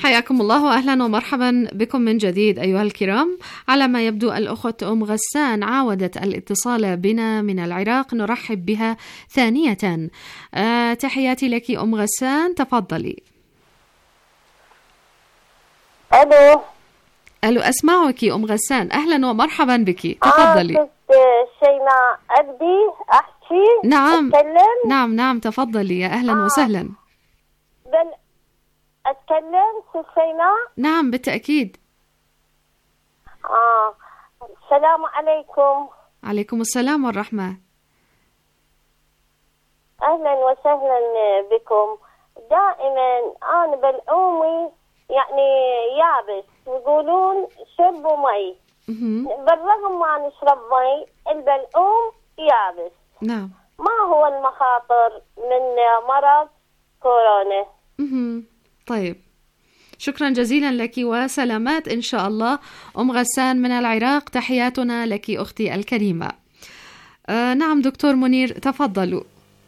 حياكم الله وأهلا ومرحبا بكم من جديد أيها الكرام. على ما يبدو الأخت أم غسان عاودت الاتصال بنا من العراق، نرحب بها ثانية. تحياتي لك أم غسان، تفضلي. ألو أسمعك أم غسان، أهلا ومرحبا بك، تفضلي. شيماء أبدي أحكي؟ نعم أتكلم؟ نعم تفضلي، يا أهلا وسهلا. أتكلم شيماء؟ نعم بالتأكيد. السلام عليكم. عليكم السلام والرحمة. أهلا وسهلا بكم. دائما أنا بالأمي يعني يابس، يقولون شربوا مي، بالرغم ما نشرب مي البلعوم يابس. نعم. ما هو المخاطر من مرض كورونا؟ طيب، شكرا جزيلا لك وسلامات إن شاء الله. أم غسان من العراق، تحياتنا لك أختي الكريمة. نعم دكتور منير، تفضلوا.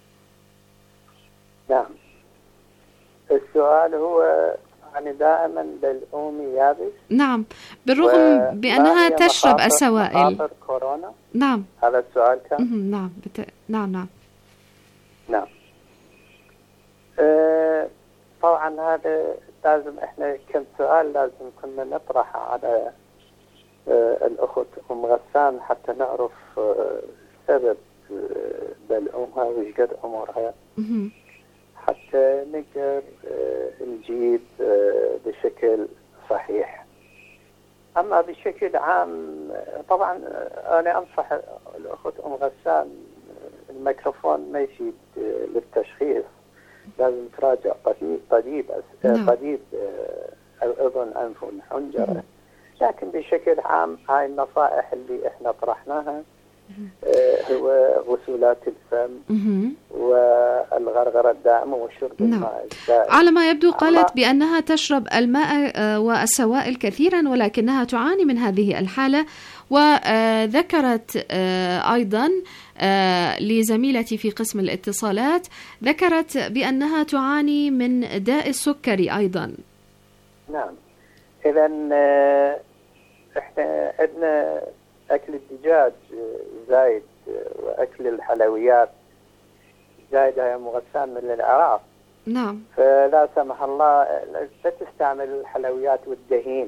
نعم، السؤال هو يعني دائما بالأم يابس. نعم، بالرغم بأنها تشرب السوائل. مخاطر كورونا؟ نعم، هذا السؤال كان. نعم. طبعا هذا لازم احنا كم سؤال لازم كنا نطرحه على الأخت أم غسان حتى نعرف سبب بالأمها وش قد عمرها، حتى نقدر نجيب بشكل صحيح. أما بشكل عام طبعا أنا أنصح الأخت أم غسان الميكروفون ما يفيد للتشخيص، لازم تراجع طبيب الأذن أنف والحنجرة. لكن بشكل عام هاي النصائح اللي احنا طرحناها هو غسولات الفم والغرغرة الدائمة وشرب الماء الدائم. على ما يبدو قالت بأنها تشرب الماء والسوائل كثيرا، ولكنها تعاني من هذه الحالة. وذكرت أيضا لزميلتي في قسم الاتصالات، ذكرت بأنها تعاني من داء السكري أيضا. نعم، إذا احنا عندنا أكل الدجاج زايد وأكل الحلويات زايد يا أم غسان من العراق. نعم. فلا سمح الله لا تستعمل الحلويات والدهين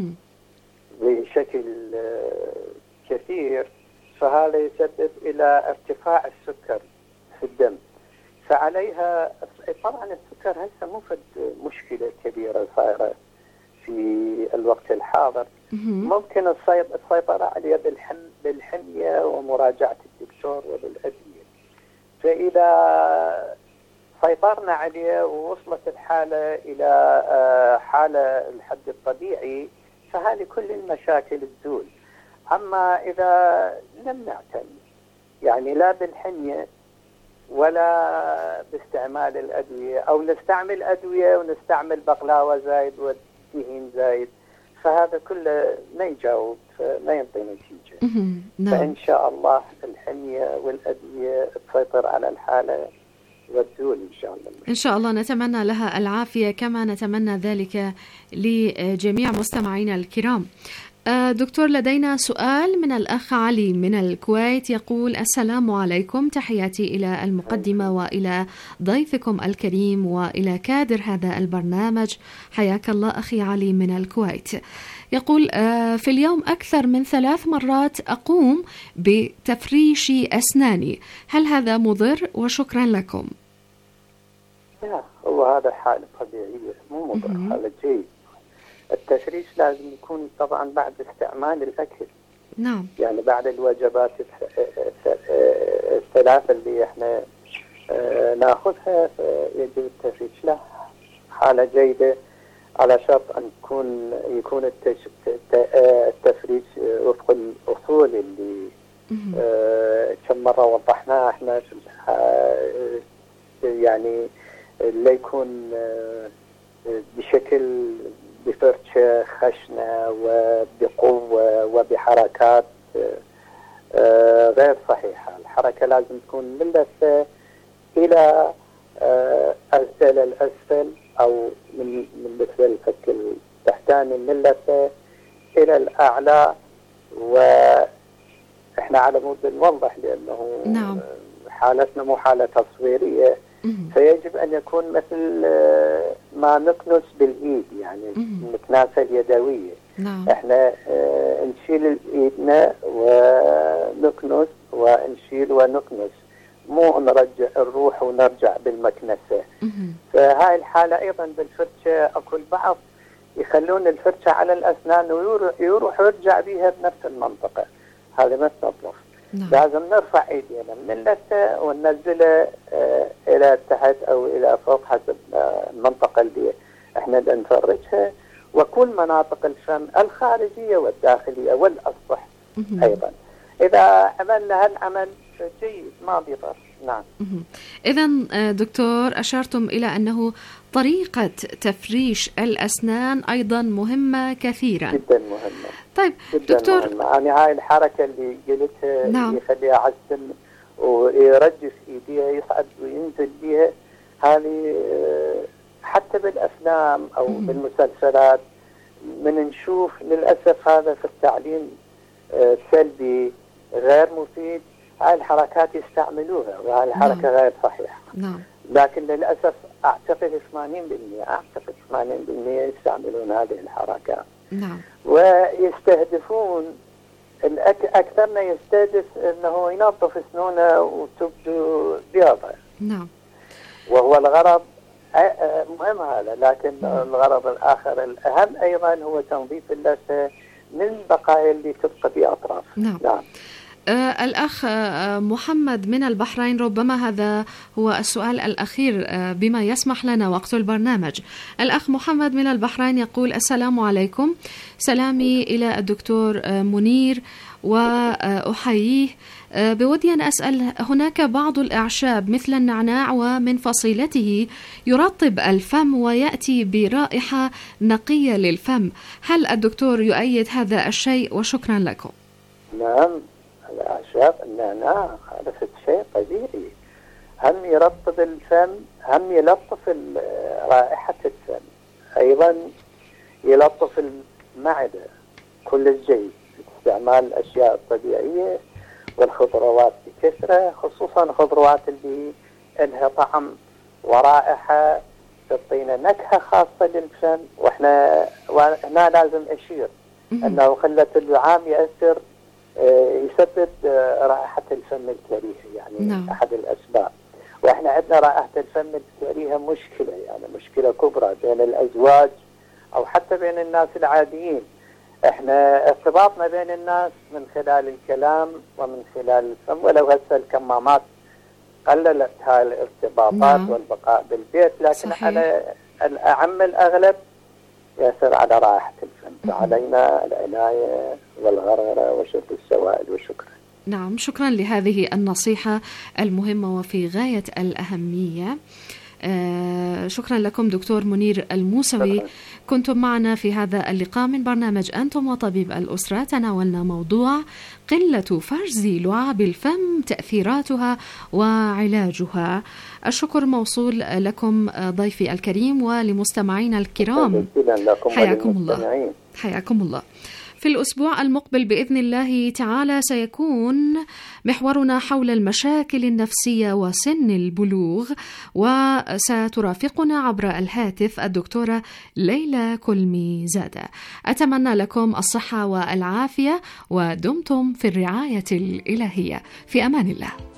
بشكل كثير، فهذا يسبب إلى ارتفاع السكر في الدم. فعليها طبعا السكر هسه مو مشكلة كبيرة صايرة في الوقت الحاضر. ممكن السيطرة عليه بالحمية ومراجعة الدكتور وبالأدوية. فإذا سيطرنا عليه ووصلت الحالة إلى حالة الحد الطبيعي فهذه كل المشاكل تزول. أما إذا لم نعتني يعني لا بالحمية ولا باستعمال الأدوية، أو نستعمل أدوية ونستعمل بقلاوة زايد ودهين زايد، فهذا كله ما يجاوب، ما ينطي نتيجة. فإن شاء الله الحمية والأدوية تسيطر على الحالة وتزول إن شاء الله. إن شاء الله نتمنى لها العافية، كما نتمنى ذلك لجميع مستمعينا الكرام. دكتور، لدينا سؤال من الأخ علي من الكويت، يقول: السلام عليكم، تحياتي إلى المقدمة وإلى ضيفكم الكريم وإلى كادر هذا البرنامج. حياك الله أخي علي من الكويت. يقول: في اليوم أكثر من 3 مرات أقوم بتفريش أسناني، هل هذا مضر؟ وشكرا لكم. لا، هو هذا حالة طبيعية مو مضر، حالة جيد. التفريش لازم يكون طبعا بعد استعمال الأكل. نعم. يعني بعد الوجبات الثلاثة اللي احنا ناخذها يجب التفريش. له حالة جيدة على شرط أن يكون التفريش وفق الأصول اللي كم مرة وضحناها احنا، يعني لا يكون بشكل بفرشة خشنة وبقوة وبحركات غير صحيحة. الحركة لازم تكون من اللثة إلى أسفل الأسفل أو من مثل الفك التحتاني من اللثة إلى الأعلى. وإحنا على مود نوضح لأنه نعم. حالتنا مو حالة تصويرية، فيجب أن يكون مثل ما نكنس بالإيد، يعني المكناسة اليدوية. نعم. إحنا نشيل إيدنا ونكنس ونشيل ونكنس، مو نرجع نروح ونرجع بالمكنسة. فهاي الحالة أيضا بالفرشة أكو البعض يخلون الفرشة على الأسنان ويروح ويرجع بيها بنفس المنطقة، هذا ما تنظف. لازم نرفع ايدينا من اللثة وننزلها الى تحت او الى فوق حسب المنطقة اللي احنا نفرجها، وكل مناطق الفم الخارجية والداخلية والاسطح ايضا. اذا عملنا هالعمل جيد ما بيضر. نعم. إذن دكتور أشرتم إلى أنه طريقة تفريش الأسنان أيضا مهمة كثيرا. جدا مهمة. طيب جداً دكتور مهمة. يعني هاي الحركة اللي قلتها، نعم. يخليها على السن ويرجف ايديها يصعد وينزل بيها، هذه حتى بالأفلام أو بالمسلسلات من نشوف للأسف هذا في التعليم سلبي غير مفيد. هاي الحركات يستعملوها وهاي الحركة غير صحيحة. نعم. لكن للأسف أعتقد 80% يستعملون هذه الحركات. نعم. ويستهدفون أكثرنا يستهدف أنه ينظف أسنونه وتبدو بياضة. نعم. وهو الغرض مهم هذا، لكن الغرض الآخر الأهم أيضا هو تنظيف اللثة من البقايا اللي تبقى في أطراف. نعم. نعم. الأخ محمد من البحرين، ربما هذا هو السؤال الأخير بما يسمح لنا وقت البرنامج. الأخ محمد من البحرين يقول: السلام عليكم، سلامي إلى الدكتور منير وأحييه. بودي أن أسأل، هناك بعض الأعشاب مثل النعناع ومن فصيلته يرطب الفم ويأتي برائحة نقية للفم، هل الدكتور يؤيد هذا الشيء؟ وشكرا لكم. نعم، الأعشاب النعناع هذا شيء طبيعي، هم يرطب الفم، هم يلطف رائحة الفم، أيضا يلطف المعدة. كل الجيد استعمال الأشياء الطبيعية والخضروات بكثرة، خصوصا خضروات اللي لها طعم ورائحة تعطينا نكهة خاصة للفم. وهنا لازم أشير أنه قلة اللعاب يسبب رائحة الفم الكريهة، يعني نعم. أحد الأسباب. وإحنا عندنا رائحة الفم الكريهة مشكلة، يعني مشكلة كبرى بين الأزواج أو حتى بين الناس العاديين. إحنا ارتباطنا بين الناس من خلال الكلام ومن خلال الفم، ولو هسه الكمامات قللت هاي الارتباطات. نعم. والبقاء بالبيت، لكن صحيح. على الأعم الأغلب يأثر على رائحة الفم، فعلينا العناية والغرغرة وشرب السوائل. وشكرا. نعم، شكرا لهذه النصيحة المهمة وفي غاية الأهمية. شكرا لكم دكتور منير الموسوي. كنتم معنا في هذا اللقاء من برنامج أنتم وطبيب الأسرة. تناولنا موضوع قلة فرز لعاب الفم، تأثيراتها وعلاجها. الشكر موصول لكم ضيفي الكريم ولمستمعينا الكرام. حياكم الله. حياكم الله. في الأسبوع المقبل بإذن الله تعالى سيكون محورنا حول المشاكل النفسية وسن البلوغ، وسترافقنا عبر الهاتف الدكتورة ليلى كلمي زادة. أتمنى لكم الصحة والعافية، ودمتم في الرعاية الإلهية. في أمان الله.